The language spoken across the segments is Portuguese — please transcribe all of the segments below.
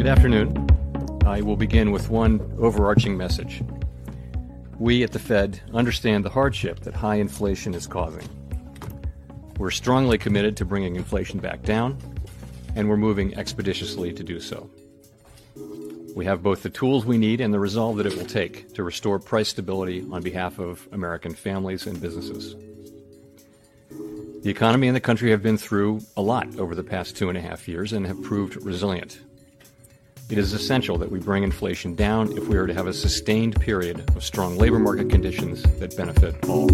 Good afternoon. I will begin with one overarching message. We at the Fed understand the hardship that high inflation is causing. We're strongly committed to bringing inflation back down, and we're moving expeditiously to do so. We have both the tools we need and the resolve that it will take to restore price stability on behalf of American families and businesses. The economy and the country have been through a lot over the past 2.5 years and have proved resilient. It is essential that we bring inflation down if we are to have a sustained period of strong labor market conditions that benefit all.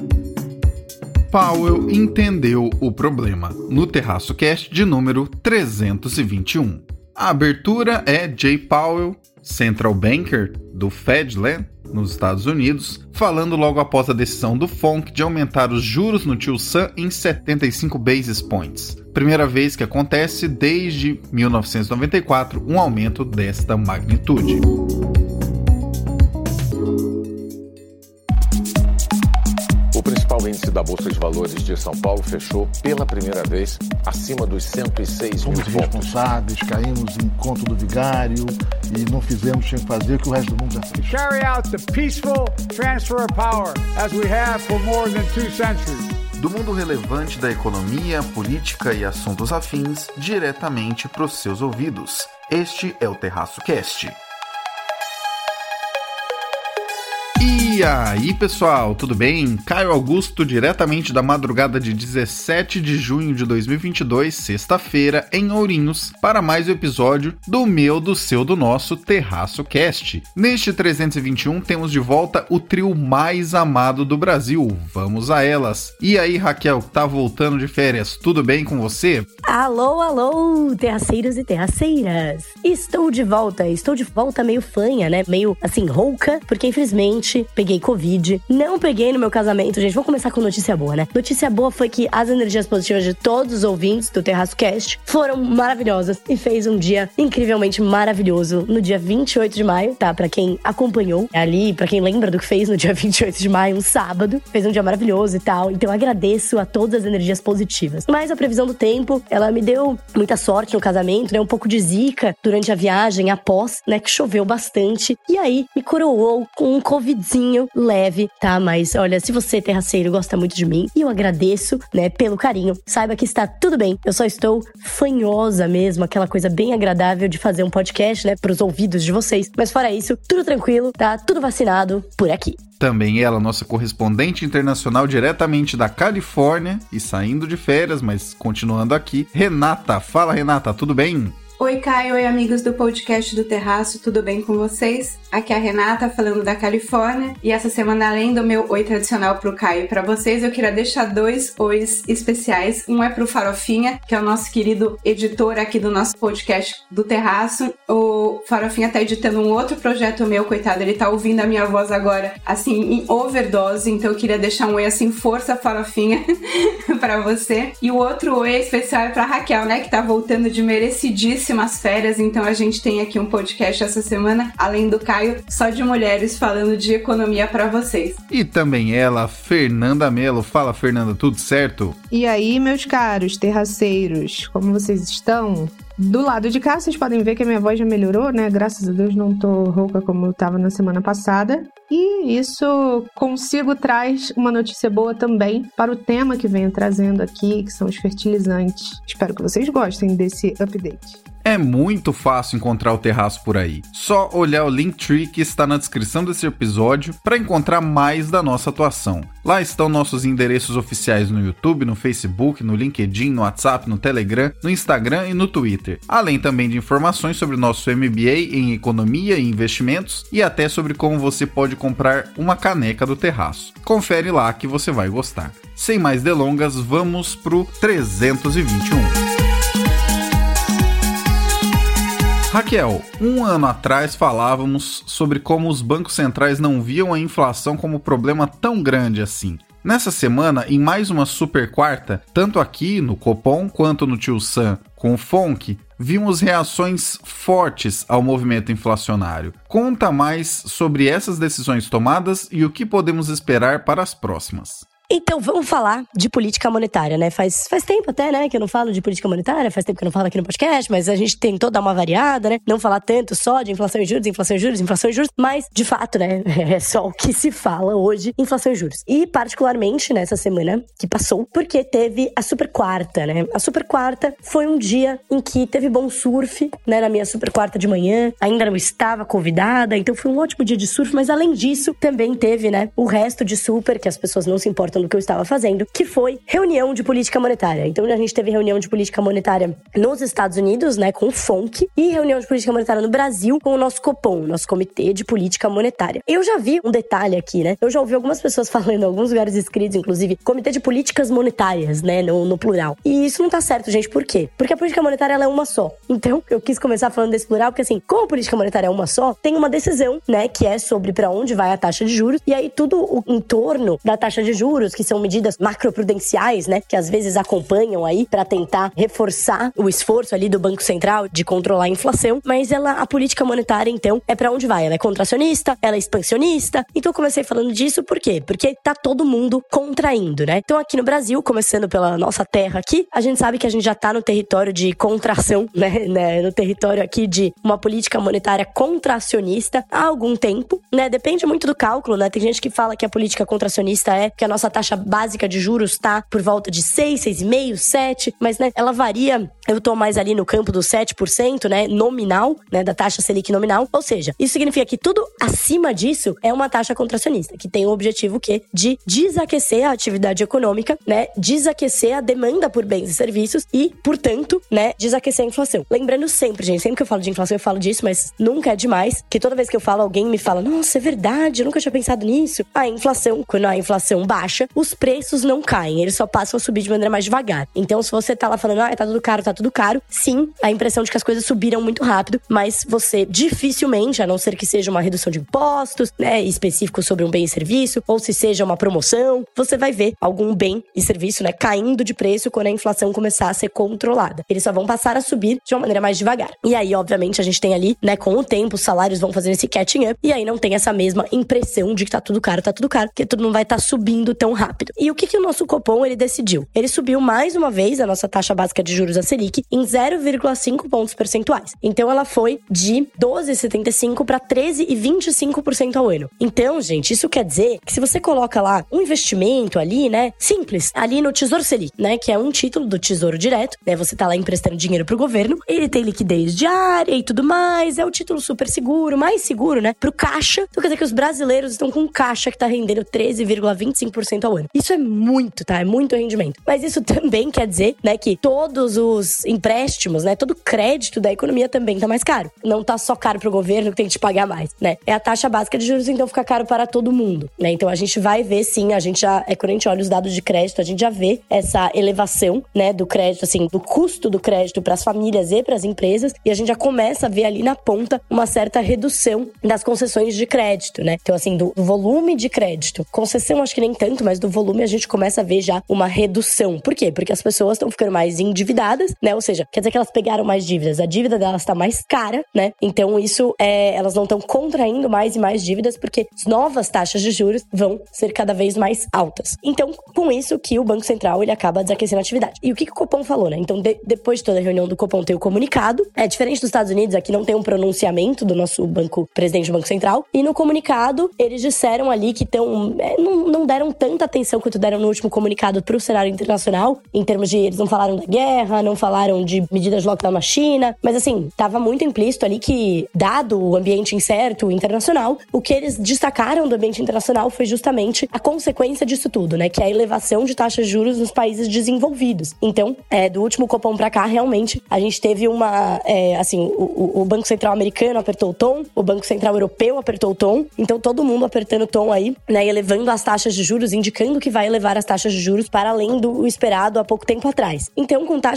Powell entendeu o problema, no Terraço Cast de número 321. A abertura é Jay Powell, Central Banker do Fed, nos Estados Unidos, falando logo após a decisão do FONC de aumentar os juros no Tio Sam em 75 basis points. Primeira vez que acontece desde 1994 um aumento desta magnitude. O principal índice da Bolsa de Valores de São Paulo fechou pela primeira vez acima dos 106 mil pontos. Fomos responsáveis, caímos em conto do vigário e não fizemos sem fazer o que o resto do mundo já fez. Carry out the peaceful transfer of power as we have for more than 2 centuries. Do mundo relevante da economia, política e assuntos afins, diretamente para os seus ouvidos. Este é o Terraço Cast. E aí, pessoal, tudo bem? Caio Augusto, diretamente da madrugada de 17 de junho de 2022, sexta-feira, em Ourinhos, para mais um episódio do meu, do seu, do nosso Terraço Cast. Neste 321, temos de volta o trio mais amado do Brasil. Vamos a elas. E aí, Raquel, que tá voltando de férias, tudo bem com você? Alô, terraceiros e terraceiras. Estou de volta meio fanha, né? Meio, assim, rouca, porque infelizmente peguei Covid. Não peguei no meu casamento, gente. Vou começar com notícia boa, né? Notícia boa foi que as energias positivas de todos os ouvintes do Terraço Cast foram maravilhosas e fez um dia incrivelmente maravilhoso no dia 28 de maio, tá? Pra quem acompanhou ali, pra quem lembra do que fez no dia 28 de maio, um sábado. Fez um dia maravilhoso e tal. Então eu agradeço a todas as energias positivas. Mas a previsão do tempo, ela me deu muita sorte no casamento, né? Um pouco de zica durante a viagem após, né? Que choveu bastante. E aí me coroou com um covidzinho leve, tá? Mas olha, se você, terraceiro, gosta muito de mim, e eu agradeço, né, pelo carinho, saiba que está tudo bem. Eu só estou fanhosa mesmo, aquela coisa bem agradável de fazer um podcast, né, pros ouvidos de vocês. Mas fora isso, tudo tranquilo, tá? Tudo vacinado por aqui. Também ela, nossa correspondente internacional diretamente da Califórnia e saindo de férias, mas continuando aqui, Renata. Fala, Renata, tudo bem? Oi, Caio, oi, amigos do podcast do Terraço, tudo bem com vocês? Aqui é a Renata, falando da Califórnia, e essa semana, além do meu oi tradicional pro Caio e pra vocês, eu queria deixar 2 ois especiais. Um é pro Farofinha, que é o nosso querido editor aqui do nosso podcast do Terraço. O Farofinha tá editando um outro projeto meu, coitado, ele tá ouvindo a minha voz agora, assim, em overdose, então eu queria deixar um oi assim, força, Farofinha, pra você. E o outro oi especial é pra Raquel, né, que tá voltando de merecidíssimo férias, então a gente tem aqui um podcast essa semana, além do Caio, só de mulheres falando de economia pra vocês. E também ela, Fernanda Mello. Fala, Fernanda, tudo certo? E aí, meus caros terraceiros, como vocês estão? Do lado de cá, vocês podem ver que a minha voz já melhorou, né? Graças a Deus não tô rouca como eu tava na semana passada. E isso consigo traz uma notícia boa também para o tema que venho trazendo aqui, que são os fertilizantes. Espero que vocês gostem desse update. É muito fácil encontrar o Terraço por aí. Só olhar o Linktree que está na descrição desse episódio para encontrar mais da nossa atuação. Lá estão nossos endereços oficiais no YouTube, no Facebook, no LinkedIn, no WhatsApp, no Telegram, no Instagram e no Twitter. Além também de informações sobre o nosso MBA em Economia e Investimentos e até sobre como você pode comprar uma caneca do Terraço. Confere lá que você vai gostar. Sem mais delongas, vamos pro 321. Raquel, um ano atrás falávamos sobre como os bancos centrais não viam a inflação como problema tão grande assim. Nessa semana, em mais uma super quarta, tanto aqui no Copom quanto no Tio Sam com o FONC, vimos reações fortes ao movimento inflacionário. Conta mais sobre essas decisões tomadas e o que podemos esperar para as próximas. Então, vamos falar de política monetária, né? Faz tempo até, né, que eu não falo de política monetária, faz tempo que eu não falo aqui no podcast, mas a gente tentou dar uma variada, né? Não falar tanto só de inflação e juros, mas, de fato, né, é só o que se fala hoje, inflação e juros. E, particularmente, nessa semana que passou, porque teve a super quarta, né? A super quarta foi um dia em que teve bom surf, né, na minha super quarta de manhã, ainda não estava convidada, então foi um ótimo dia de surf, mas além disso, também teve, né, o resto de super, que as pessoas não se importam do que eu estava fazendo, que foi reunião de política monetária. Então a gente teve reunião de política monetária nos Estados Unidos, né, com o FONC, e reunião de política monetária no Brasil com o nosso Copom, nosso Comitê de Política Monetária. Eu já vi um detalhe aqui, né, eu já ouvi algumas pessoas falando em alguns lugares escritos, inclusive, Comitê de Políticas Monetárias, né, no plural. E isso não tá certo, gente, por quê? Porque a política monetária, ela é uma só. Então, eu quis começar falando desse plural, porque assim, como a política monetária é uma só, tem uma decisão, né, que é sobre pra onde vai a taxa de juros, e aí tudo o entorno da taxa de juros, que são medidas macroprudenciais, né, que às vezes acompanham aí pra tentar reforçar o esforço ali do Banco Central de controlar a inflação, mas a política monetária, então, é pra onde vai? Ela é contracionista, ela é expansionista. Então eu comecei falando disso, por quê? Porque tá todo mundo contraindo, né? Então aqui no Brasil, começando pela nossa terra aqui, a gente sabe que a gente já tá no território de contração, né? No território aqui de uma política monetária contracionista há algum tempo, né? Depende muito do cálculo, né? Tem gente que fala que a política contracionista é que a nossa taxa básica de juros tá por volta de 6, 6,5, 7, mas, né, ela varia, eu tô mais ali no campo dos 7%, né, nominal, né, da taxa Selic nominal, ou seja, isso significa que tudo acima disso é uma taxa contracionista, que tem o objetivo que de desaquecer a atividade econômica, né, desaquecer a demanda por bens e serviços e, portanto, né, desaquecer a inflação. Lembrando sempre, gente, sempre que eu falo de inflação eu falo disso, mas nunca é demais, que toda vez que eu falo alguém me fala, nossa, é verdade, eu nunca tinha pensado nisso. A inflação, quando a inflação baixa, os preços não caem, eles só passam a subir de maneira mais devagar. Então, se você tá lá falando, tá tudo caro, sim, a impressão de que as coisas subiram muito rápido, mas você dificilmente, a não ser que seja uma redução de impostos, né, específico sobre um bem e serviço, ou se seja uma promoção, você vai ver algum bem e serviço, né, caindo de preço quando a inflação começar a ser controlada. Eles só vão passar a subir de uma maneira mais devagar. E aí, obviamente, a gente tem ali, né, com o tempo, os salários vão fazendo esse catching up, e aí não tem essa mesma impressão de que tá tudo caro, porque tudo não vai estar subindo tão rápido. E o que o nosso Copom, ele decidiu? Ele subiu mais uma vez a nossa taxa básica de juros, a Selic, em 0,5 pontos percentuais. Então, ela foi de 12,75% para 13,25% ao ano. Então, gente, isso quer dizer que se você coloca lá um investimento ali, né, simples, ali no Tesouro Selic, né, que é um título do Tesouro Direto, né, você tá lá emprestando dinheiro pro governo, ele tem liquidez diária e tudo mais, é o título super seguro, mais seguro, né, pro caixa. Então, quer dizer que os brasileiros estão com caixa que tá rendendo 13,25% ao ano. Isso é muito, tá? É muito rendimento. Mas isso também quer dizer, né, que todos os empréstimos, né, todo crédito da economia também tá mais caro. Não tá só caro pro governo que tem que te pagar mais, né? É a taxa básica de juros, então fica caro para todo mundo, né? Então a gente vai ver, sim, a gente já, quando a gente olha os dados de crédito, a gente já vê essa elevação, né, do crédito, assim, do custo do crédito para as famílias e para as empresas, e a gente já começa a ver ali na ponta uma certa redução das concessões de crédito, né? Então, assim, do volume de crédito. Concessão, acho que nem tanto, mas do volume a gente começa a ver já uma redução. Por quê? Porque as pessoas estão ficando mais endividadas, né? Ou seja, quer dizer que elas pegaram mais dívidas, a dívida delas tá mais cara, né? Então isso elas não estão contraindo mais e mais dívidas porque as novas taxas de juros vão ser cada vez mais altas. Então, com isso que o Banco Central, ele acaba desaquecendo a atividade. E o que o Copom falou, né? Então, depois de toda a reunião do Copom tem o comunicado. É diferente dos Estados Unidos, aqui não tem um pronunciamento do nosso presidente do Banco Central. E no comunicado, eles disseram ali que não deram tanta atenção quanto deram no último comunicado pro cenário internacional, em termos de, eles não falaram da guerra, não falaram de medidas de lockdown na China, mas assim, tava muito implícito ali que, dado o ambiente incerto internacional, o que eles destacaram do ambiente internacional foi justamente a consequência disso tudo, né, que é a elevação de taxas de juros nos países desenvolvidos. Então, do último Copom pra cá, realmente, a gente teve o Banco Central americano apertou o tom, o Banco Central europeu apertou o tom, então todo mundo apertando o tom aí, né, elevando as taxas de juros, indicando que vai elevar as taxas de juros para além do esperado há pouco tempo atrás. Então, com taxas de juros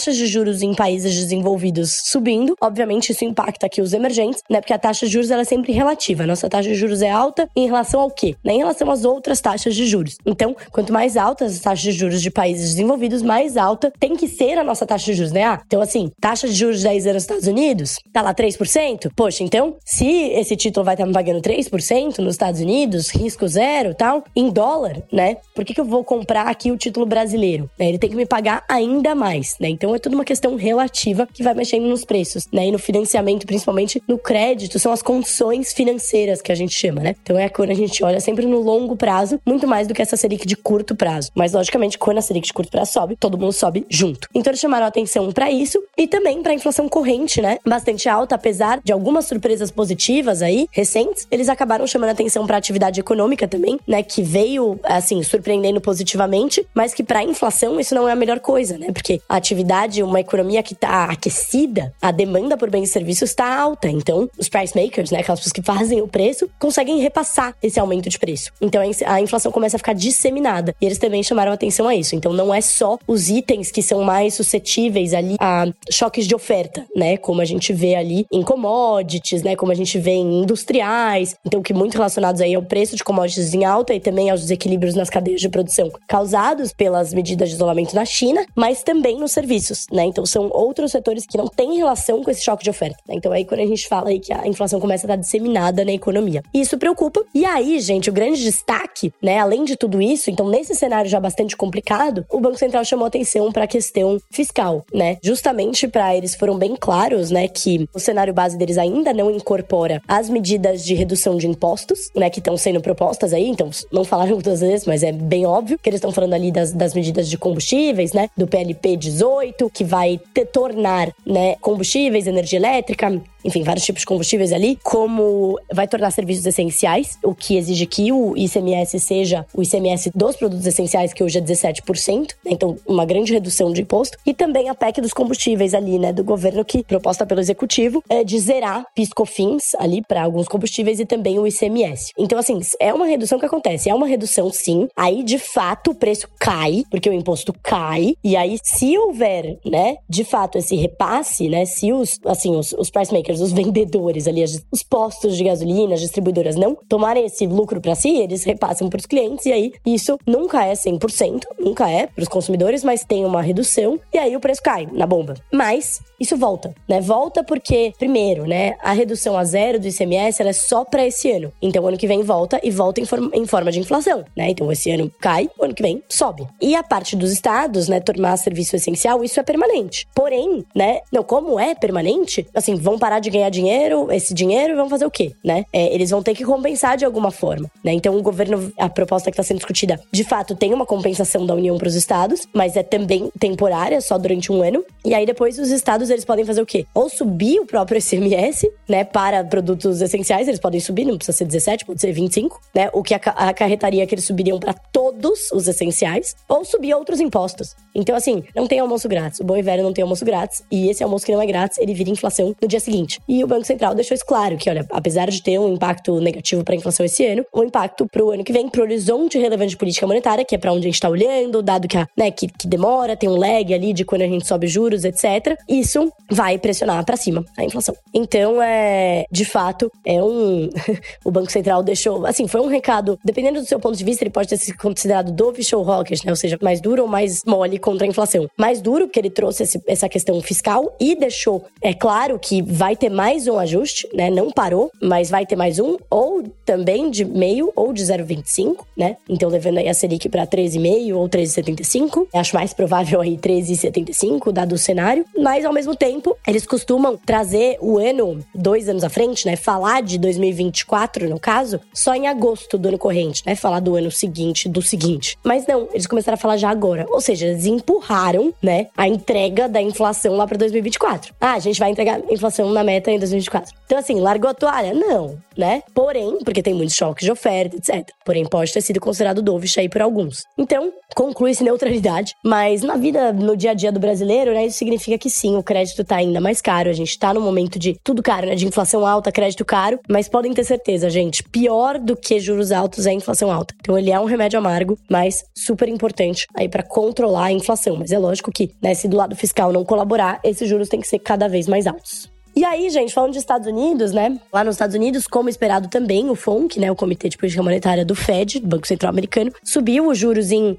juros em países desenvolvidos subindo, obviamente isso impacta aqui os emergentes, né? Porque a taxa de juros ela é sempre relativa. A nossa taxa de juros é alta em relação ao quê? Né? Em relação às outras taxas de juros. Então, quanto mais altas as taxas de juros de países desenvolvidos, mais alta tem que ser a nossa taxa de juros, né? Então, assim, taxa de juros de 10 anos nos Estados Unidos, tá lá 3%? Poxa, então, se esse título vai estar me pagando 3% nos Estados Unidos, risco zero e tal, em dólar, né? Por que eu vou comprar aqui o título brasileiro? Né? Ele tem que me pagar ainda mais, né? Então, é tudo uma questão relativa que vai mexendo nos preços, né? E no financiamento, principalmente no crédito, são as condições financeiras que a gente chama, né? Então, é quando a gente olha sempre no longo prazo, muito mais do que essa Selic de curto prazo. Mas, logicamente, quando a Selic de curto prazo sobe, todo mundo sobe junto. Então, eles chamaram a atenção para isso e também para a inflação corrente, né? Bastante alta, apesar de algumas surpresas positivas aí, recentes, eles acabaram chamando a atenção para a atividade econômica também, né? Que veio, assim, surpreendendo positivamente, mas que para a inflação isso não é a melhor coisa, né? Porque a atividade, uma economia que tá aquecida, a demanda por bens e serviços está alta. Então, os price makers, né? Aquelas pessoas que fazem o preço, conseguem repassar esse aumento de preço. Então, a inflação começa a ficar disseminada. E eles também chamaram a atenção a isso. Então, não é só os itens que são mais suscetíveis ali a choques de oferta, né? Como a gente vê ali em commodities, né? Como a gente vê em industriais. Então, que muito relacionados aí ao preço de commodities em alta e também aos desequilíbrios nas cadeias de produção causados pelas medidas de isolamento na China, mas também nos serviços, né? Então, são outros setores que não têm relação com esse choque de oferta, né? Então, aí quando a gente fala aí que a inflação começa a estar disseminada na economia. E isso preocupa. E aí, gente, o grande destaque, né? Além de tudo isso, então, nesse cenário já bastante complicado, o Banco Central chamou atenção para a questão fiscal, né? Justamente para eles foram bem claros, né? Que o cenário base deles ainda não incorpora as medidas de redução de impostos, né? Que estão sendo propostas aí. Então, não falaram muitas vezes, mas é bem óbvio que eles estão falando ali das medidas de combustíveis, né? Do PLP 18, que vai tornar, né? Combustíveis, energia elétrica, enfim, vários tipos de combustíveis ali, como vai tornar serviços essenciais, o que exige que o ICMS seja o ICMS dos produtos essenciais, que hoje é 17%, né? Então, uma grande redução de imposto. E também a PEC dos combustíveis ali, né, do governo, que proposta pelo Executivo, de zerar PIS/COFINS ali para alguns combustíveis e também o ICMS. Então, assim, é uma redução que acontece, é uma redução sim, aí de fato o preço cai, porque o imposto cai, e aí se houver, né, de fato esse repasse, né, se os price makers, os vendedores ali, os postos de gasolina, as distribuidoras não tomarem esse lucro para si, eles repassam para os clientes, e aí isso nunca é 100%, nunca é para os consumidores, mas tem uma redução, e aí o preço cai na bomba. Mas isso volta, né? Volta porque, primeiro, né, a redução a zero do ICMS, ela é só para esse ano. Então, ano que vem volta, e volta em forma de inflação, né? Então, esse ano cai, ano que vem sobe. E a parte dos estados, né, tornar serviço essencial, isso é permanente. Porém, né, não, como é permanente, assim, vão parar de ganhar dinheiro, esse dinheiro, vão fazer o quê, né? Eles vão ter que compensar de alguma forma, né? Então, o governo, a proposta que está sendo discutida, de fato, tem uma compensação da União para os estados, mas é também temporária, só durante um ano. E aí, depois, os estados, eles podem fazer o quê? Ou subir o próprio ICMS, né, para produtos essenciais, eles podem subir, não precisa ser 17, pode ser 25, né? O que acarretaria que eles subiriam para todos os essenciais, ou subir outros impostos. Então, assim, não tem almoço grátis. O bom e velho não tem almoço grátis, e esse almoço que não é grátis, ele vira inflação no dia seguinte. E o Banco Central deixou isso claro, que, olha, apesar de ter um impacto negativo para a inflação esse ano, o impacto para o ano que vem, para o horizonte relevante de política monetária, que é para onde a gente está olhando, dado que, que demora, tem um lag ali de quando a gente sobe juros, etc. Isso vai pressionar para cima a inflação. Então, de fato, o Banco Central deixou, assim, foi um recado, dependendo do seu ponto de vista, ele pode ter sido considerado dovish ou hawkish, né? Ou seja, mais duro ou mais mole contra a inflação. Mais duro, porque ele trouxe essa questão fiscal e deixou, claro que vai ter mais um ajuste, né? Não parou, mas vai ter mais um, ou também de meio ou de 0,25, né? Então, levando aí a Selic para 13,5 ou 13,75. Acho mais provável aí 13,75, dado o cenário. Mas, ao mesmo tempo, eles costumam trazer o ano 2 anos à frente, né? Falar de 2024, no caso, só em agosto do ano corrente, né? Falar do ano seguinte, do seguinte. Mas não, eles começaram a falar já agora. Ou seja, eles empurraram, né, a entrega da inflação lá para 2024. A gente vai entregar a inflação na meta em 2024. Então, assim, largou a toalha? Não, né? Porém, porque tem muitos choques de oferta, etc. Porém, pode ter sido considerado dovish aí por alguns. Então, conclui-se neutralidade. Mas na vida, no dia a dia do brasileiro, né, isso significa que sim, crédito tá ainda mais caro, a gente tá no momento de tudo caro, né? De inflação alta, crédito caro, mas podem ter certeza, gente, pior do que juros altos é a inflação alta. Então ele é um remédio amargo, mas super importante aí pra controlar a inflação. Mas é lógico que, né, se do lado fiscal não colaborar, esses juros têm que ser cada vez mais altos. E aí, gente, falando de Estados Unidos, né? Lá nos Estados Unidos, como esperado também, o FONC, né? O Comitê de Política Monetária do Fed, do Banco Central Americano, subiu os juros em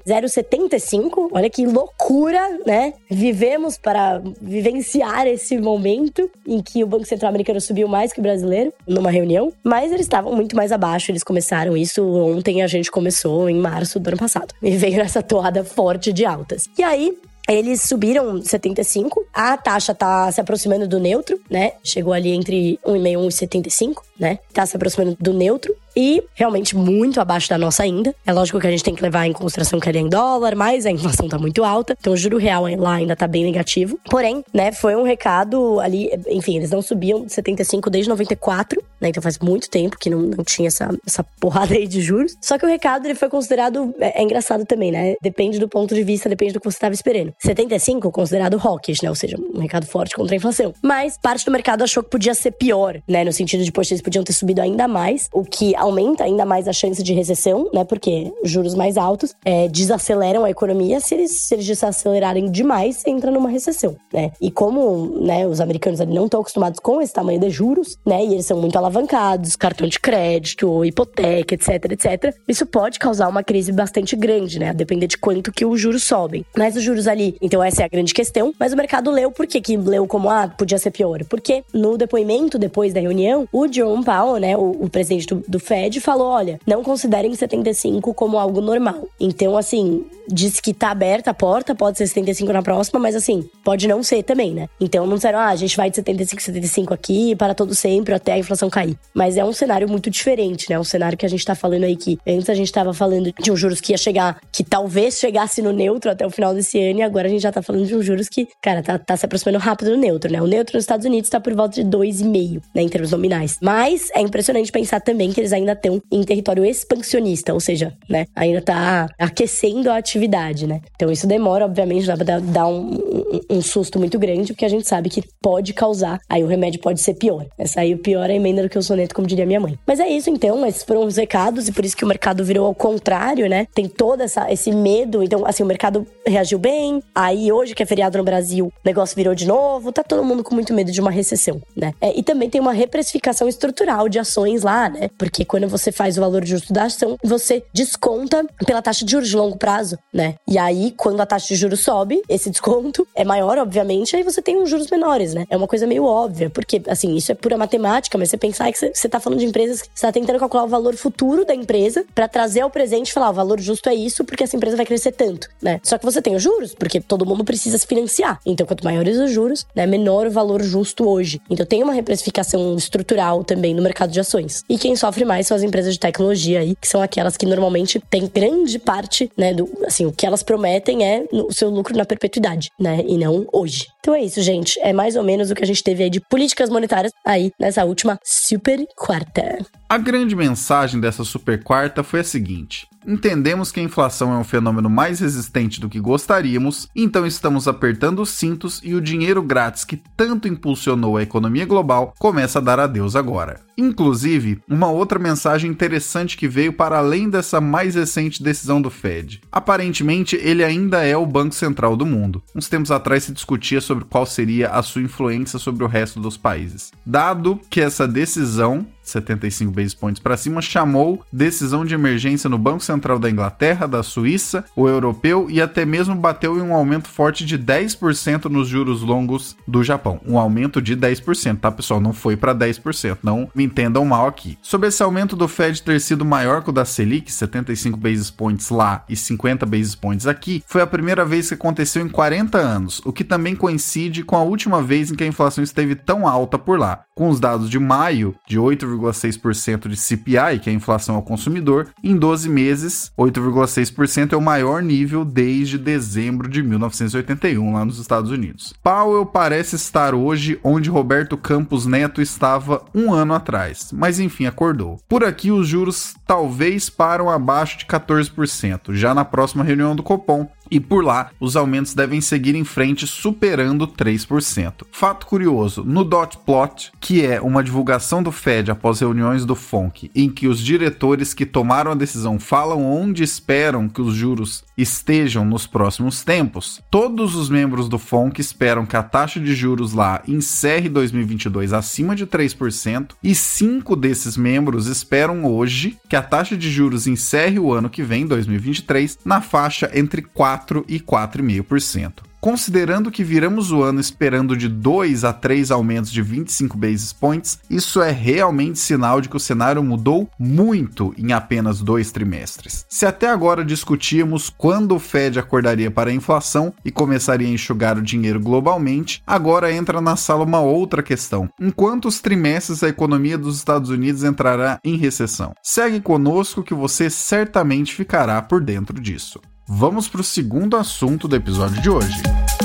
0,75. Olha que loucura, né? Vivemos para vivenciar esse momento em que o Banco Central Americano subiu mais que o brasileiro numa reunião. Mas eles estavam muito mais abaixo, eles começaram isso ontem, a gente começou em março do ano passado. E veio nessa toada forte de altas. E aí, eles subiram 75, a taxa tá se aproximando do neutro, né? Chegou ali entre 1,5 e 1,75, né? Tá se aproximando do neutro e realmente muito abaixo da nossa ainda. É lógico que a gente tem que levar em consideração que ele é em dólar, mas a inflação tá muito alta, então o juro real lá ainda tá bem negativo. Porém, né, foi um recado ali, enfim, eles não subiam de 75 desde 94, né? Então faz muito tempo que não tinha essa porrada aí de juros. Só que o recado, ele foi considerado, é engraçado também, né? Depende do ponto de vista, depende do que você tava esperando. 75, considerado hawkish, né? Ou seja, um recado forte contra a inflação. Mas parte do mercado achou que podia ser pior, né? No sentido de, poxa, eles podiam ter subido ainda mais, o que aumenta ainda mais a chance de recessão, né? Porque juros mais altos desaceleram a economia. Se eles desacelerarem demais, entra numa recessão, né? E como, né, os americanos ali não estão acostumados com esse tamanho de juros, né? E eles são muito alavancados, cartão de crédito, hipoteca, etc, etc. Isso pode causar uma crise bastante grande, né? A depender de quanto que os juros sobem. Mas os juros ali, então essa é a grande questão. Mas o mercado leu, por que leu como, podia ser pior? Porque no depoimento, depois da reunião, o Jerome Powell, né, o presidente do Fed, falou, olha, não considerem 75 como algo normal. Então, assim, disse que tá aberta a porta, pode ser 75 na próxima, mas assim, pode não ser também, né? Então não disseram, a gente vai de 75 aqui para todo sempre, até a inflação cair. Mas é um cenário muito diferente, né? Um cenário que a gente tá falando aí que antes a gente tava falando de um juros que ia chegar, que talvez chegasse no neutro até o final desse ano, e agora a gente já tá falando de um juros que, cara, tá se aproximando rápido do neutro, né? O neutro nos Estados Unidos tá por volta de 2,5, né, em termos nominais. Mas é impressionante pensar também que eles ainda estão em território expansionista, ou seja, né, ainda tá aquecendo a atividade, né? Então isso demora, obviamente, dá pra dar um susto muito grande, porque a gente sabe que pode causar, aí o remédio pode ser pior. Essa aí, o pior é emenda do que o soneto, como diria minha mãe. Mas é isso, então, esses foram os recados, e por isso que o mercado virou ao contrário, né? Tem todo esse medo, então, assim, o mercado reagiu bem, aí hoje que é feriado no Brasil, o negócio virou de novo, tá todo mundo com muito medo de uma recessão, né? E também tem uma reprecificação estrutural de ações lá, né? Porque quando você faz o valor justo da ação, você desconta pela taxa de juros de longo prazo, né? E aí, quando a taxa de juros sobe, esse desconto é maior, obviamente, aí você tem uns juros menores, né? É uma coisa meio óbvia, porque, assim, isso é pura matemática, mas você pensar que você tá falando de empresas que você tá tentando calcular o valor futuro da empresa pra trazer ao presente e falar, o valor justo é isso, porque essa empresa vai crescer tanto, né? Só que você tem os juros, porque todo mundo precisa se financiar. Então, quanto maiores os juros, né, menor o valor justo hoje. Então, tem uma reprecificação estrutural também no mercado de ações. E quem sofre mais são as empresas de tecnologia aí, que são aquelas que normalmente têm grande parte, né, o que elas prometem é o seu lucro na perpetuidade, né, e não hoje. Então é isso, gente. É mais ou menos o que a gente teve aí de políticas monetárias aí nessa última super quarta. A grande mensagem dessa super quarta foi a seguinte: entendemos que a inflação é um fenômeno mais resistente do que gostaríamos, então estamos apertando os cintos e o dinheiro grátis que tanto impulsionou a economia global começa a dar adeus agora. Inclusive, uma outra mensagem interessante que veio para além dessa mais recente decisão do Fed. Aparentemente, ele ainda é o Banco Central do mundo. Uns tempos atrás se discutia sobre qual seria a sua influência sobre o resto dos países. Dado que essa decisão, 75 basis points para cima, chamou decisão de emergência no Banco Central da Inglaterra, da Suíça, o europeu e até mesmo bateu em um aumento forte de 10% nos juros longos do Japão. Um aumento de 10%, tá, pessoal? Não foi para 10%, não me entendam mal aqui. Sobre esse aumento do Fed ter sido maior que o da Selic, 75 basis points lá e 50 basis points aqui, foi a primeira vez que aconteceu em 40 anos, o que também coincide com a última vez em que a inflação esteve tão alta por lá. Com os dados de maio, de 8,6% de CPI, que é a inflação ao consumidor, em 12 meses, 8,6% é o maior nível desde dezembro de 1981, lá nos Estados Unidos. Powell parece estar hoje onde Roberto Campos Neto estava um ano atrás, mas enfim, acordou. Por aqui, os juros talvez param abaixo de 14%, já na próxima reunião do Copom, e por lá os aumentos devem seguir em frente superando 3%. Fato curioso, no Dot Plot, que é uma divulgação do Fed após reuniões do FONC, em que os diretores que tomaram a decisão falam onde esperam que os juros estejam nos próximos tempos, todos os membros do FONC esperam que a taxa de juros lá encerre 2022 acima de 3% e 5 desses membros esperam hoje que a taxa de juros encerre o ano que vem, 2023, na faixa entre 4% e 4,5%. Considerando que viramos o ano esperando de 2 a 3 aumentos de 25 basis points, isso é realmente sinal de que o cenário mudou muito em apenas 2 trimestres. Se até agora discutíamos quando o Fed acordaria para a inflação e começaria a enxugar o dinheiro globalmente, agora entra na sala uma outra questão. Em quantos trimestres a economia dos Estados Unidos entrará em recessão? Segue conosco que você certamente ficará por dentro disso. Vamos para o segundo assunto do episódio de hoje.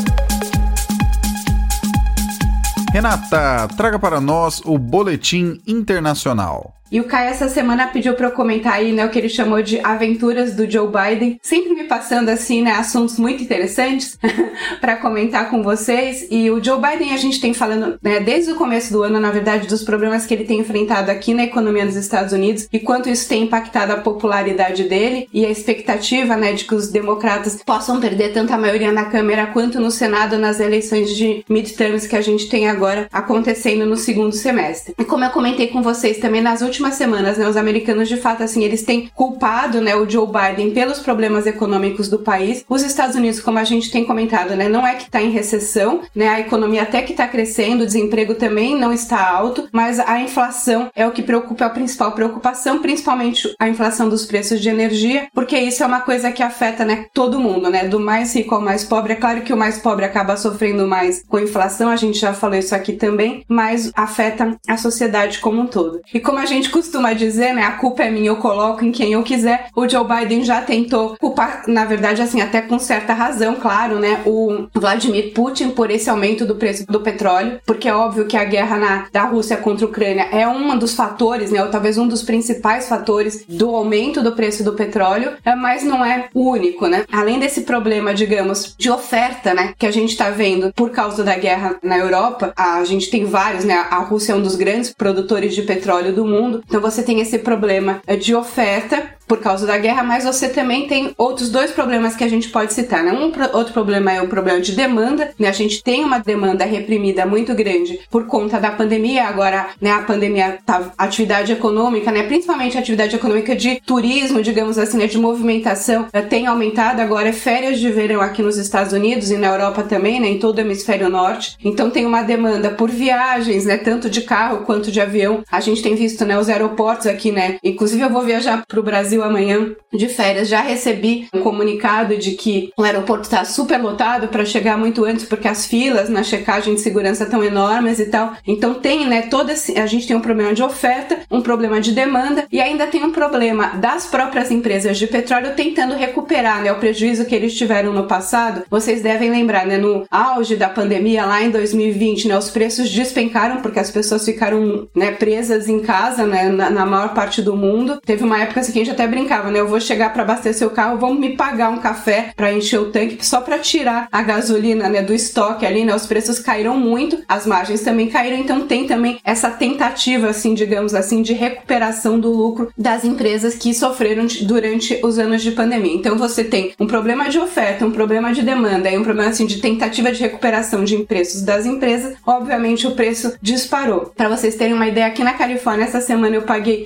Renata, traga para nós o Boletim Internacional. E o Caio essa semana pediu para eu comentar aí, né, o que ele chamou de aventuras do Joe Biden, sempre me passando assim, né, assuntos muito interessantes para comentar com vocês. E o Joe Biden, a gente tem falando, né, desde o começo do ano, na verdade, dos problemas que ele tem enfrentado aqui na economia dos Estados Unidos e quanto isso tem impactado a popularidade dele e a expectativa, né, de que os democratas possam perder tanto a maioria na Câmara quanto no Senado nas eleições de midterms que a gente tem agora acontecendo no segundo semestre. E como eu comentei com vocês também nas últimas semanas, né, os americanos de fato assim, eles têm culpado, né, o Joe Biden pelos problemas econômicos do país. Os Estados Unidos, como a gente tem comentado, né, não é que está em recessão, né, a economia até que está crescendo, o desemprego também não está alto, mas a inflação é o que preocupa, é a principal preocupação, principalmente a inflação dos preços de energia, porque isso é uma coisa que afeta, né, todo mundo, né, do mais rico ao mais pobre. É claro que o mais pobre acaba sofrendo mais com a inflação, a gente já falou isso aqui também, mas afeta a sociedade como um todo. E como a gente costuma dizer, né, a culpa é minha, eu coloco em quem eu quiser. O Joe Biden já tentou culpar, na verdade, assim, até com certa razão, claro, né, o Vladimir Putin por esse aumento do preço do petróleo, porque é óbvio que a guerra da Rússia contra a Ucrânia é um dos fatores, né, ou talvez um dos principais fatores do aumento do preço do petróleo, mas não é o único, né. Além desse problema, digamos, de oferta, né, que a gente tá vendo por causa da guerra na Europa, a gente tem vários, né, a Rússia é um dos grandes produtores de petróleo do mundo. Então você tem esse problema de oferta por causa da guerra, mas você também tem outros dois problemas que a gente pode citar, né? Outro problema é o problema de demanda, né? A gente tem uma demanda reprimida muito grande por conta da pandemia. Agora, né, a pandemia tá, atividade econômica, né, principalmente a atividade econômica de turismo, digamos assim, né, de movimentação, tem aumentado. Agora é férias de verão aqui nos Estados Unidos e na Europa também, né, em todo o hemisfério norte. Então tem uma demanda por viagens, né, tanto de carro quanto de avião. A gente tem visto, né, os aeroportos aqui, né, inclusive eu vou viajar pro Brasil amanhã de férias, já recebi um comunicado de que o aeroporto está super lotado para chegar muito antes, porque as filas na checagem de segurança estão enormes e tal. Então tem, né, a gente tem um problema de oferta, um problema de demanda e ainda tem um problema das próprias empresas de petróleo tentando recuperar, né, o prejuízo que eles tiveram no passado. Vocês devem lembrar, né, no auge da pandemia lá em 2020, né, os preços despencaram porque as pessoas ficaram, né, presas em casa, né, na maior parte do mundo. Teve uma época assim que a gente até brincava, né, eu vou chegar para abastecer o carro, vão me pagar um café para encher o tanque só para tirar a gasolina, né, do estoque ali, né, os preços caíram muito, as margens também caíram, então tem também essa tentativa, assim, digamos assim, de recuperação do lucro das empresas que sofreram durante os anos de pandemia. Então você tem um problema de oferta, um problema de demanda e um problema, assim, de tentativa de recuperação de preços das empresas. Obviamente o preço disparou. Para vocês terem uma ideia, aqui na Califórnia essa semana eu paguei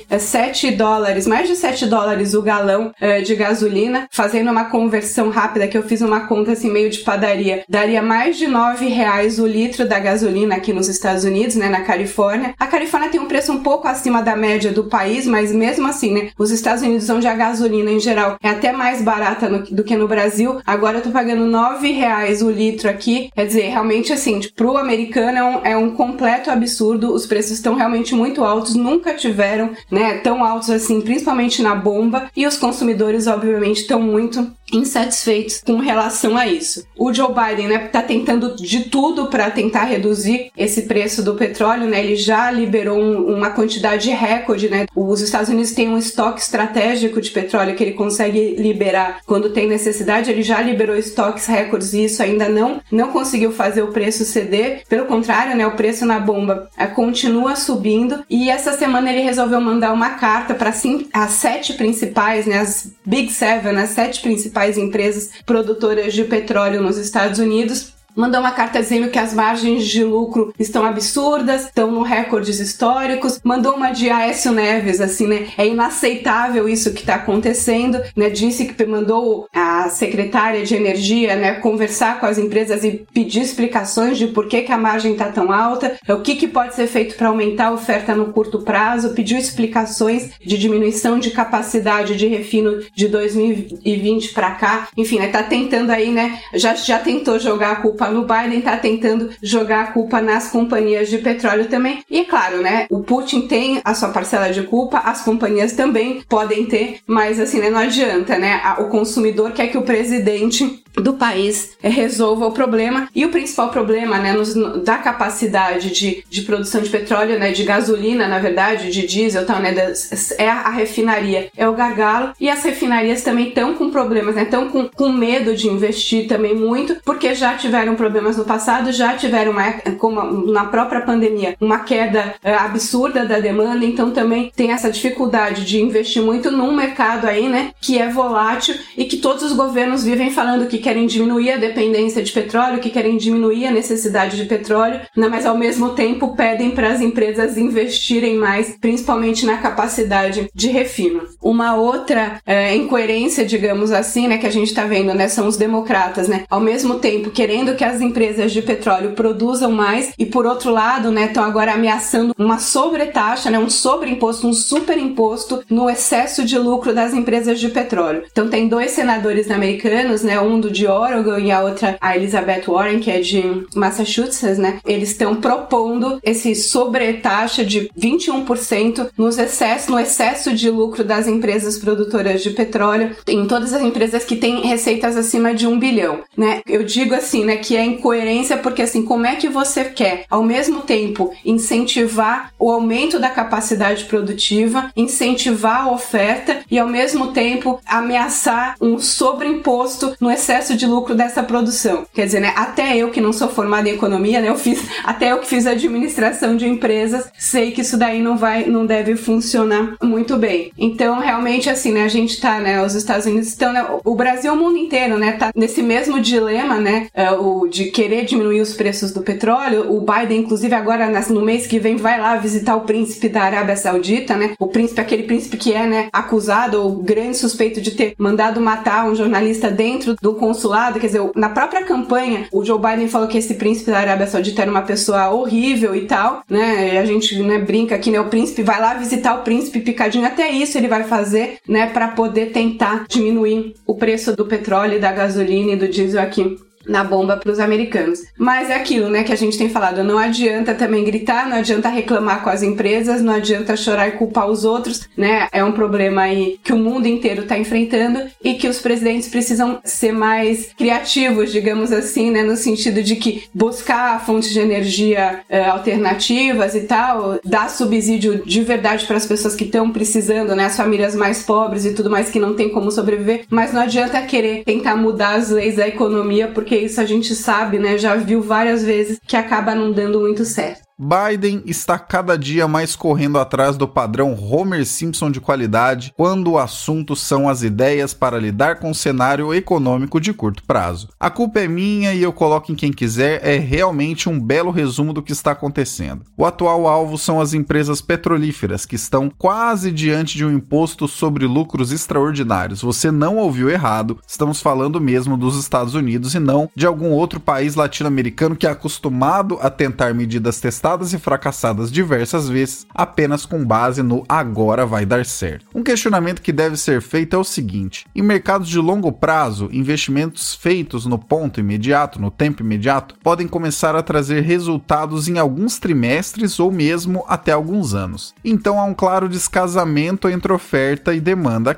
$7, mais de $7 o galão de gasolina, fazendo uma conversão rápida que eu fiz uma conta assim meio de padaria, daria mais de R$9 o litro da gasolina aqui nos Estados Unidos, né, na Califórnia. A Califórnia tem um preço um pouco acima da média do país, mas mesmo assim, né, os Estados Unidos, onde a gasolina em geral é até mais barata do que no Brasil, agora eu tô pagando R$9 o litro aqui, quer dizer, realmente assim, pro americano é um completo absurdo, os preços estão realmente muito altos, nunca tiveram, né, tão altos assim, principalmente na bomba, e os consumidores obviamente estão muito insatisfeitos com relação a isso. O Joe Biden, né, tá tentando de tudo para tentar reduzir esse preço do petróleo, né? Ele já liberou uma quantidade recorde, né? Os Estados Unidos têm um estoque estratégico de petróleo que ele consegue liberar quando tem necessidade. Ele já liberou estoques recordes e isso ainda não conseguiu fazer o preço ceder. Pelo contrário, né, o preço na bomba continua subindo, e essa semana ele resolveu mandar uma carta para as 7 principais, né, as Big Seven, as 7 principais empresas produtoras de petróleo nos Estados Unidos. Mandou uma carta dizendo que as margens de lucro estão absurdas, estão no recordes históricos. Mandou uma de Aécio Neves, assim, né? É inaceitável isso que está acontecendo, né? Disse que mandou a secretária de Energia, né, conversar com as empresas e pedir explicações de por que a margem está tão alta, o que pode ser feito para aumentar a oferta no curto prazo, pediu explicações de diminuição de capacidade de refino de 2020 para cá. Enfim, né? Tá tentando aí, né? Já tentou jogar a culpa no Biden, tá tentando jogar a culpa nas companhias de petróleo também. E é claro, né, o Putin tem a sua parcela de culpa, as companhias também podem ter, mas assim, né, não adianta, né, o consumidor quer que o presidente do país resolva o problema, e o principal problema, né, da capacidade de produção de petróleo, né, de gasolina, na verdade, de diesel, tal, né, é a refinaria, é o gargalo, e as refinarias também estão com problemas, né, estão com medo de investir também muito, porque já tiveram problemas no passado, já tiveram, como na própria pandemia, uma queda absurda da demanda, então também tem essa dificuldade de investir muito num mercado aí, né, que é volátil e que todos os governos vivem falando que querem diminuir a dependência de petróleo, que querem diminuir a necessidade de petróleo, né, mas ao mesmo tempo pedem para as empresas investirem mais, principalmente na capacidade de refino. Uma outra incoerência, digamos assim, né, que a gente está vendo, né, são os democratas, né, ao mesmo tempo querendo que as empresas de petróleo produzam mais e, por outro lado, né, estão agora ameaçando uma sobretaxa, né, um sobreimposto, um superimposto no excesso de lucro das empresas de petróleo. Então tem 2 senadores americanos, né, um de Oregon e a outra, a Elizabeth Warren, que é de Massachusetts, né, eles estão propondo esse sobretaxa de 21% no excesso de lucro das empresas produtoras de petróleo, em todas as empresas que têm receitas acima de 1 bilhão, né. Eu digo assim, né, que é incoerência, porque assim, como é que você quer, ao mesmo tempo, incentivar o aumento da capacidade produtiva, incentivar a oferta e, ao mesmo tempo, ameaçar um sobreimposto no excesso de lucro dessa produção? Quer dizer, né, até eu que não sou formada em economia, né, até eu que fiz administração de empresas, sei que isso daí não deve funcionar muito bem. Então, realmente, assim, né, a gente tá, né, os Estados Unidos estão, né, o Brasil, o mundo inteiro, né, tá nesse mesmo dilema, né, o de querer diminuir os preços do petróleo. O Biden, inclusive, agora no mês que vem vai lá visitar o príncipe da Arábia Saudita, né, aquele príncipe que é, né, acusado ou grande suspeito de ter mandado matar um jornalista dentro do consulado. Quer dizer, na própria campanha, o Joe Biden falou que esse príncipe da Arábia Saudita era uma pessoa horrível e tal, né, e a gente, né, brinca aqui, né, o príncipe vai lá visitar o príncipe picadinho, até isso ele vai fazer, né, para poder tentar diminuir o preço do petróleo e da gasolina e do diesel aqui na bomba para os americanos. Mas é aquilo, né, que a gente tem falado, não adianta também gritar, não adianta reclamar com as empresas, não adianta chorar e culpar os outros, né, é um problema aí que o mundo inteiro está enfrentando e que os presidentes precisam ser mais criativos, digamos assim, né, no sentido de que buscar fontes de energia alternativas e tal, dar subsídio de verdade para as pessoas que estão precisando, né, as famílias mais pobres e tudo mais que não tem como sobreviver, mas não adianta querer tentar mudar as leis da economia, porque isso a gente sabe, né, já viu várias vezes que acaba não dando muito certo. Biden está cada dia mais correndo atrás do padrão Homer Simpson de qualidade quando o assunto são as ideias para lidar com o cenário econômico de curto prazo. A culpa é minha e eu coloco em quem quiser é realmente um belo resumo do que está acontecendo. O atual alvo são as empresas petrolíferas, que estão quase diante de um imposto sobre lucros extraordinários. Você não ouviu errado, estamos falando mesmo dos Estados Unidos e não de algum outro país latino-americano que é acostumado a tentar medidas testadas e fracassadas diversas vezes, apenas com base no agora vai dar certo. Um questionamento que deve ser feito é o seguinte: em mercados de longo prazo, investimentos feitos no ponto imediato, no tempo imediato, podem começar a trazer resultados em alguns trimestres ou mesmo até alguns anos. Então há um claro descasamento entre oferta e demanda aqui.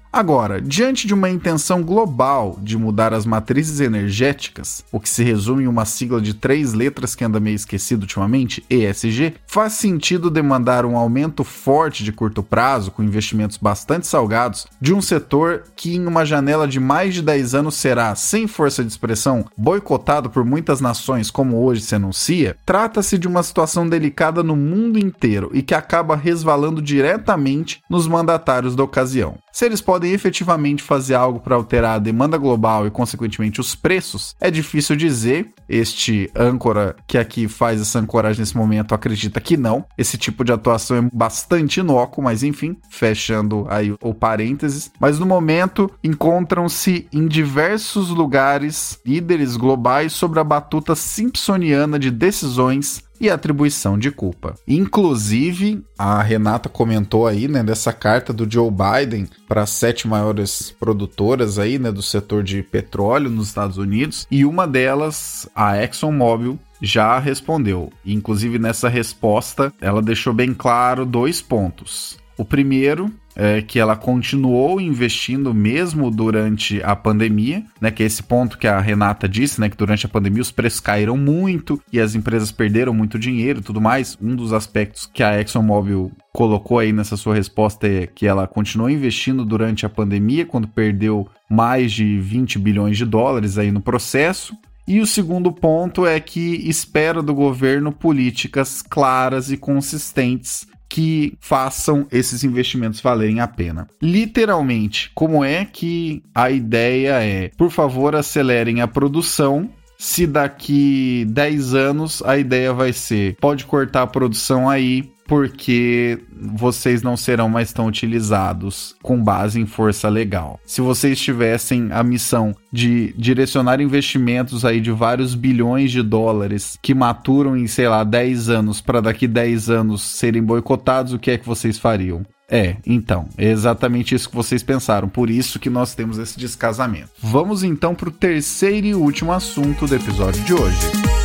Agora, diante de uma intenção global de mudar as matrizes energéticas, o que se resume em uma sigla de 3 letras que anda meio esquecido ultimamente, ESG, faz sentido demandar um aumento forte de curto prazo, com investimentos bastante salgados, de um setor que em uma janela de mais de 10 anos será, sem força de expressão, boicotado por muitas nações como hoje se anuncia. Trata-se de uma situação delicada no mundo inteiro e que acaba resvalando diretamente nos mandatários da ocasião. Se eles podem efetivamente fazer algo para alterar a demanda global e, consequentemente, os preços, é difícil dizer. Este âncora que aqui faz essa ancoragem nesse momento acredita que não. Esse tipo de atuação é bastante inócuo, mas enfim, fechando aí o parênteses. Mas no momento, encontram-se em diversos lugares líderes globais sobre a batuta simpsoniana de decisões e atribuição de culpa. Inclusive, a Renata comentou aí, né, dessa carta do Joe Biden para as 7 maiores produtoras aí, né, do setor de petróleo nos Estados Unidos, e uma delas, a ExxonMobil, já respondeu. Inclusive, nessa resposta, ela deixou bem claro 2 pontos. O primeiro é que ela continuou investindo mesmo durante a pandemia, né, que é esse ponto que a Renata disse, né, que durante a pandemia os preços caíram muito e as empresas perderam muito dinheiro e tudo mais. Um dos aspectos que a ExxonMobil colocou aí nessa sua resposta é que ela continuou investindo durante a pandemia, quando perdeu mais de 20 bilhões de dólares aí no processo. E o segundo ponto é que espera do governo políticas claras e consistentes que façam esses investimentos valerem a pena. Literalmente, como é que a ideia é, por favor, acelerem a produção, se daqui 10 anos a ideia vai ser, pode cortar a produção aí, porque vocês não serão mais tão utilizados com base em força legal. Se vocês tivessem a missão de direcionar investimentos aí de vários bilhões de dólares que maturam em, 10 anos para daqui 10 anos serem boicotados, o que é que vocês fariam? Então, é exatamente isso que vocês pensaram, por isso que nós temos esse descasamento. Vamos então para o terceiro e último assunto do episódio de hoje.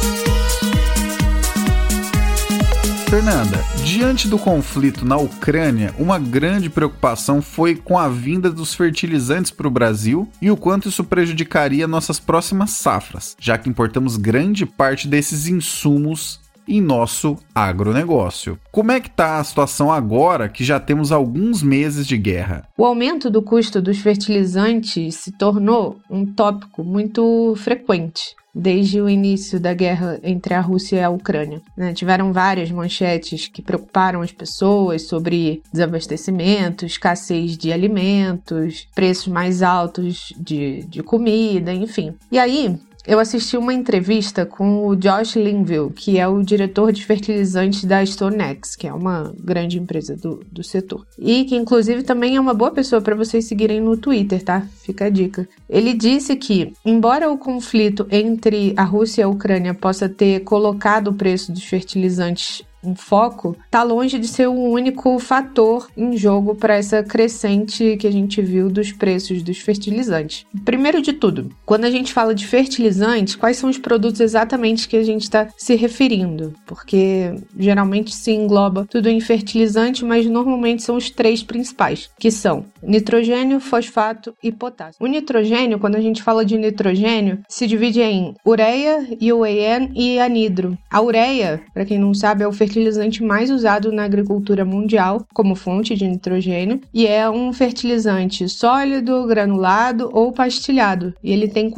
Fernanda, diante do conflito na Ucrânia, uma grande preocupação foi com a vinda dos fertilizantes para o Brasil e o quanto isso prejudicaria nossas próximas safras, já que importamos grande parte desses insumos em nosso agronegócio. Como é que está a situação agora que já temos alguns meses de guerra? O aumento do custo dos fertilizantes se tornou um tópico muito frequente desde o início da guerra entre a Rússia e a Ucrânia. Tiveram várias manchetes que preocuparam as pessoas sobre desabastecimento, escassez de alimentos, preços mais altos de comida, enfim. E aí, eu assisti uma entrevista com o Josh Linville, que é o diretor de fertilizantes da StoneX, que é uma grande empresa do setor. E que, inclusive, também é uma boa pessoa para vocês seguirem no Twitter, tá? Fica a dica. Ele disse que, embora o conflito entre a Rússia e a Ucrânia possa ter colocado o preço dos fertilizantes em foco, está longe de ser o único fator em jogo para essa crescente que a gente viu dos preços dos fertilizantes. Primeiro de tudo, quando a gente fala de fertilizantes, quais são os produtos exatamente que a gente está se referindo? Porque geralmente se engloba tudo em fertilizante, mas normalmente são os 3 principais, que são nitrogênio, fosfato e potássio. O nitrogênio, quando a gente fala de nitrogênio, se divide em ureia, UAN e anidro. A ureia, para quem não sabe, é o fertilizante mais usado na agricultura mundial como fonte de nitrogênio e é um fertilizante sólido, granulado ou pastilhado, e ele tem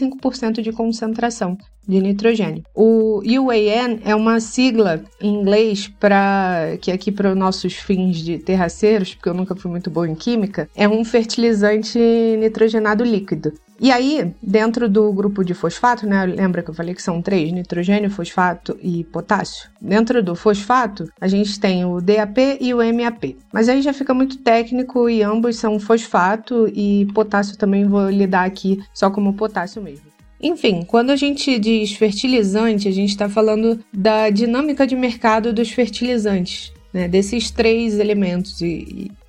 45% de concentração de nitrogênio. O UAN é uma sigla em inglês que aqui para os nossos fins de terraceiros, porque eu nunca fui muito boa em química, é um fertilizante nitrogenado líquido. E aí, dentro do grupo de fosfato, né, lembra que eu falei que são 3, nitrogênio, fosfato e potássio? Dentro do fosfato, a gente tem o DAP e o MAP. Mas aí já fica muito técnico e ambos são fosfato e potássio também vou lidar aqui só como potássio mesmo. Enfim, quando a gente diz fertilizante, a gente está falando da dinâmica de mercado dos fertilizantes, né, desses 3 elementos. E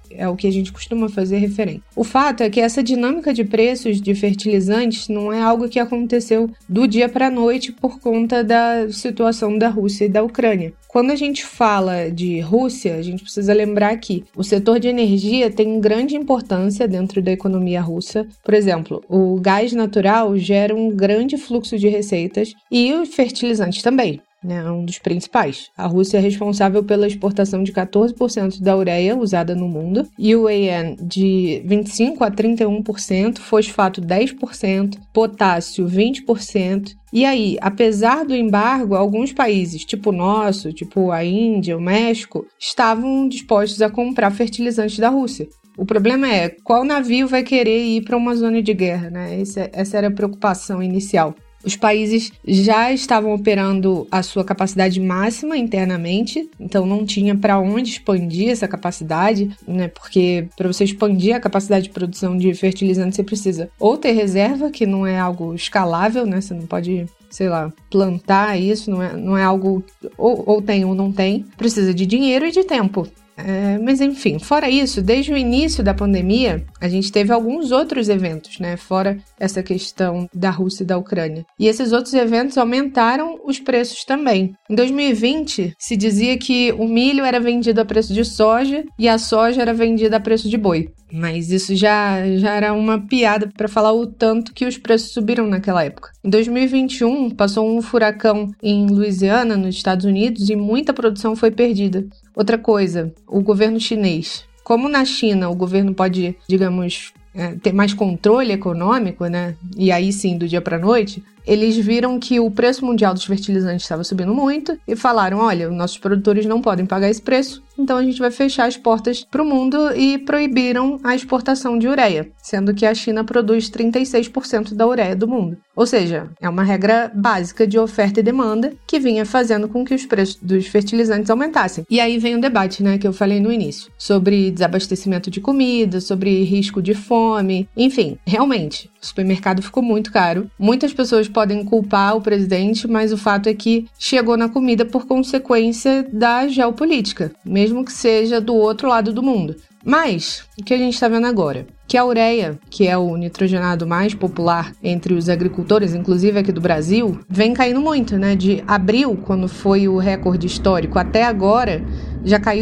é o que a gente costuma fazer referente. O fato é que essa dinâmica de preços de fertilizantes não é algo que aconteceu do dia para a noite por conta da situação da Rússia e da Ucrânia. Quando a gente fala de Rússia, a gente precisa lembrar que o setor de energia tem grande importância dentro da economia russa. Por exemplo, o gás natural gera um grande fluxo de receitas e os fertilizantes também. É um dos principais. A Rússia é responsável pela exportação de 14% da ureia usada no mundo, UAN de 25% a 31%, fosfato 10%, potássio 20%. E aí, apesar do embargo, alguns países, tipo o nosso, tipo a Índia, o México, estavam dispostos a comprar fertilizantes da Rússia. O problema é qual navio vai querer ir para uma zona de guerra, né? Essa era a preocupação inicial. Os países já estavam operando a sua capacidade máxima internamente, então não tinha para onde expandir essa capacidade, né? Porque para você expandir a capacidade de produção de fertilizante, você precisa ou ter reserva, que não é algo escalável, né? Você não pode, sei lá, plantar isso, não é algo ou tem ou não tem. Precisa de dinheiro e de tempo. Mas enfim, fora isso, desde o início da pandemia, a gente teve alguns outros eventos, né? Fora essa questão da Rússia e da Ucrânia. E esses outros eventos aumentaram os preços também. Em 2020, se dizia que o milho era vendido a preço de soja e a soja era vendida a preço de boi. Mas isso já era uma piada para falar o tanto que os preços subiram naquela época. Em 2021, passou um furacão em Louisiana, nos Estados Unidos, e muita produção foi perdida. Outra coisa, o governo chinês. Como na China o governo pode, digamos, ter mais controle econômico, né? E aí sim, do dia para a noite, eles viram que o preço mundial dos fertilizantes estava subindo muito e falaram, olha, nossos produtores não podem pagar esse preço, então a gente vai fechar as portas para o mundo e proibiram a exportação de ureia, sendo que a China produz 36% da ureia do mundo. Ou seja, é uma regra básica de oferta e demanda que vinha fazendo com que os preços dos fertilizantes aumentassem. E aí vem o debate, né, que eu falei no início, sobre desabastecimento de comida, sobre risco de fome, enfim, realmente, o supermercado ficou muito caro. Muitas pessoas podem culpar o presidente, mas o fato é que chegou na comida por consequência da geopolítica, mesmo que seja do outro lado do mundo. Mas, o que a gente está vendo agora? Que a ureia, que é o nitrogenado mais popular entre os agricultores, inclusive aqui do Brasil, vem caindo muito, né? De abril, quando foi o recorde histórico, até agora, já caiu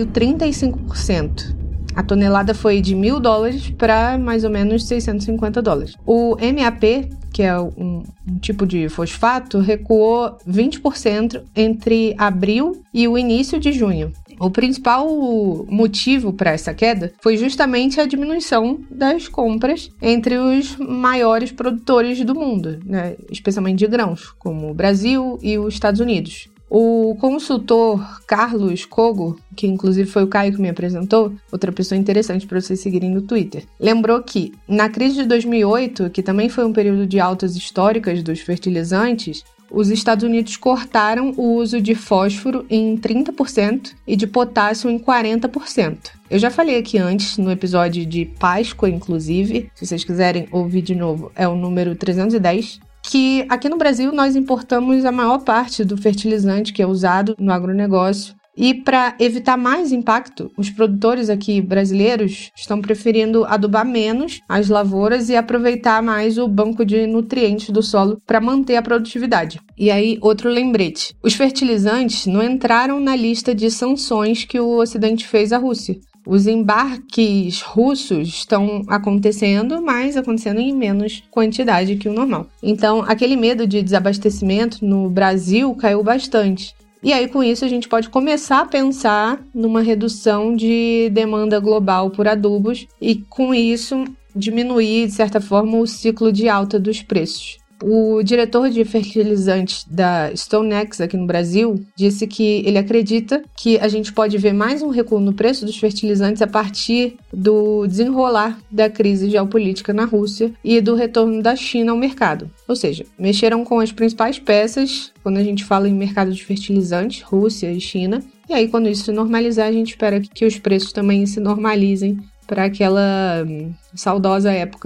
35%. A tonelada foi de $1.000 para mais ou menos $650. O MAP, que é um tipo de fosfato, recuou 20% entre abril e o início de junho. O principal motivo para essa queda foi justamente a diminuição das compras entre os maiores produtores do mundo, né? Especialmente de grãos, como o Brasil e os Estados Unidos. O consultor Carlos Cogo, que inclusive foi o Caio que me apresentou, outra pessoa interessante para vocês seguirem no Twitter, lembrou que na crise de 2008, que também foi um período de altas históricas dos fertilizantes, os Estados Unidos cortaram o uso de fósforo em 30% e de potássio em 40%. Eu já falei aqui antes, no episódio de Páscoa, inclusive, se vocês quiserem ouvir de novo, é o número 310, que aqui no Brasil nós importamos a maior parte do fertilizante que é usado no agronegócio. E para evitar mais impacto, os produtores aqui brasileiros estão preferindo adubar menos as lavouras e aproveitar mais o banco de nutrientes do solo para manter a produtividade. E aí, outro lembrete. Os fertilizantes não entraram na lista de sanções que o Ocidente fez à Rússia. Os embarques russos estão acontecendo, mas acontecendo em menos quantidade que o normal. Então, aquele medo de desabastecimento no Brasil caiu bastante. E aí, com isso, a gente pode começar a pensar numa redução de demanda global por adubos e, com isso, diminuir, de certa forma, o ciclo de alta dos preços. O diretor de fertilizantes da StoneX aqui no Brasil disse que ele acredita que a gente pode ver mais um recuo no preço dos fertilizantes a partir do desenrolar da crise geopolítica na Rússia e do retorno da China ao mercado. Ou seja, mexeram com as principais peças quando a gente fala em mercado de fertilizantes, Rússia e China. E aí, quando isso se normalizar, a gente espera que os preços também se normalizem para aquela saudosa época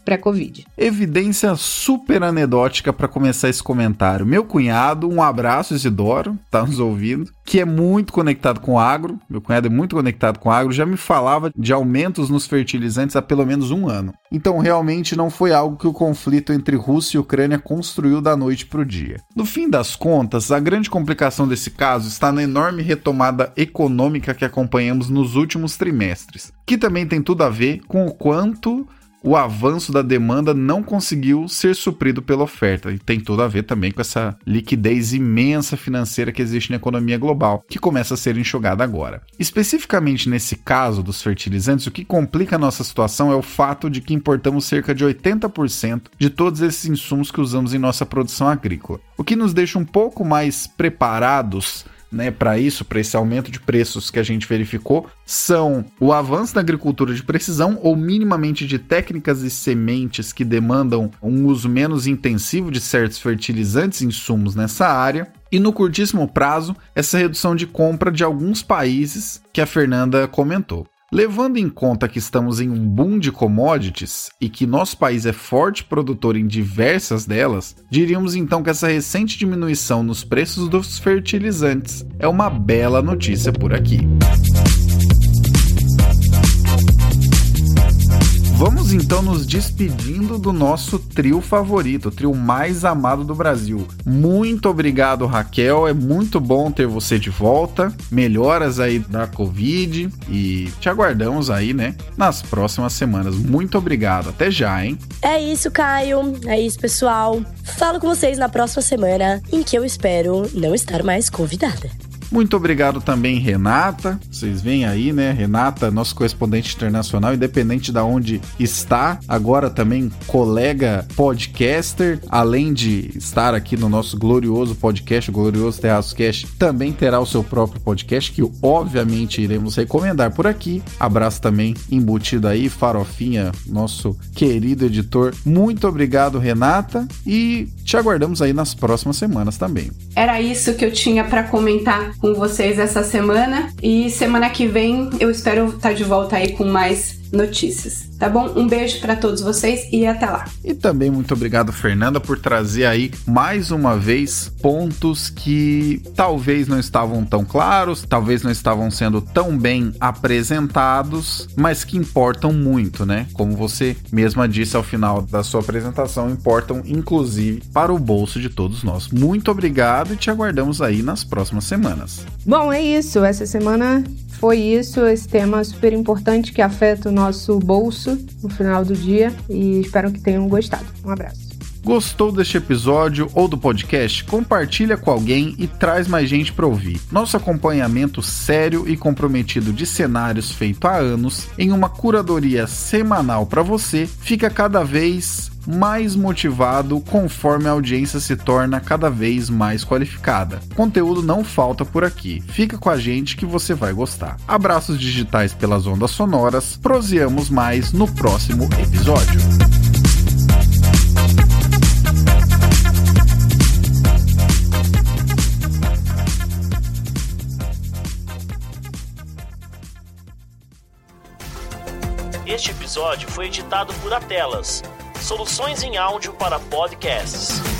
pré-Covid. Evidência super anedótica para começar esse comentário. Meu cunhado, um abraço, Isidoro, tá nos ouvindo, que é muito conectado com o agro. Meu cunhado é muito conectado com o agro, já me falava de aumentos nos fertilizantes há pelo menos um ano. Então, realmente não foi algo que o conflito entre Rússia e Ucrânia construiu da noite para o dia. No fim das contas, a grande complicação desse caso está na enorme retomada econômica que acompanhamos nos últimos trimestres, que também tem tudo a ver com o quanto o avanço da demanda não conseguiu ser suprido pela oferta. E tem tudo a ver também com essa liquidez imensa financeira que existe na economia global, que começa a ser enxugada agora. Especificamente nesse caso dos fertilizantes, o que complica a nossa situação é o fato de que importamos cerca de 80% de todos esses insumos que usamos em nossa produção agrícola, o que nos deixa um pouco mais preparados, né, para esse aumento de preços que a gente verificou, são o avanço da agricultura de precisão ou minimamente de técnicas e sementes que demandam um uso menos intensivo de certos fertilizantes e insumos nessa área, e no curtíssimo prazo, essa redução de compra de alguns países que a Fernanda comentou. Levando em conta que estamos em um boom de commodities e que nosso país é forte produtor em diversas delas, diríamos então que essa recente diminuição nos preços dos fertilizantes é uma bela notícia por aqui. Vamos então nos despedindo do nosso trio favorito, o trio mais amado do Brasil. Muito obrigado, Raquel, é muito bom ter você de volta. Melhoras aí da Covid e te aguardamos aí, né, nas próximas semanas. Muito obrigado, até já, hein? É isso, Caio, é isso, pessoal. Falo com vocês na próxima semana, em que eu espero não estar mais convidada. Muito obrigado também, Renata. Vocês veem aí, né? Renata, nosso correspondente internacional, independente de onde está, agora também colega podcaster, além de estar aqui no nosso glorioso podcast, o Glorioso Terraço Cast, também terá o seu próprio podcast, que obviamente iremos recomendar por aqui. Abraço também embutido aí, Farofinha, nosso querido editor. Muito obrigado, Renata, e te aguardamos aí nas próximas semanas também. Era isso que eu tinha para comentar com vocês essa semana, e semana que vem eu espero estar de volta aí com mais notícias, tá bom? Um beijo para todos vocês e até lá. E também muito obrigado, Fernanda, por trazer aí mais uma vez pontos que talvez não estavam tão claros, talvez não estavam sendo tão bem apresentados, mas que importam muito, né? Como você mesma disse ao final da sua apresentação, importam inclusive para o bolso de todos nós. Muito obrigado e te aguardamos aí nas próximas semanas. Bom, é isso. Essa semana foi isso, esse tema super importante que afeta o nosso bolso no final do dia, e espero que tenham gostado. Um abraço. Gostou deste episódio ou do podcast? Compartilha com alguém e traz mais gente para ouvir. Nosso acompanhamento sério e comprometido de cenários feito há anos, em uma curadoria semanal para você, fica cada vez mais motivado conforme a audiência se torna cada vez mais qualificada. Conteúdo não falta por aqui. Fica com a gente que você vai gostar. Abraços digitais pelas ondas sonoras. Proseamos mais no próximo episódio. Este episódio foi editado por Atelas, soluções em áudio para podcasts.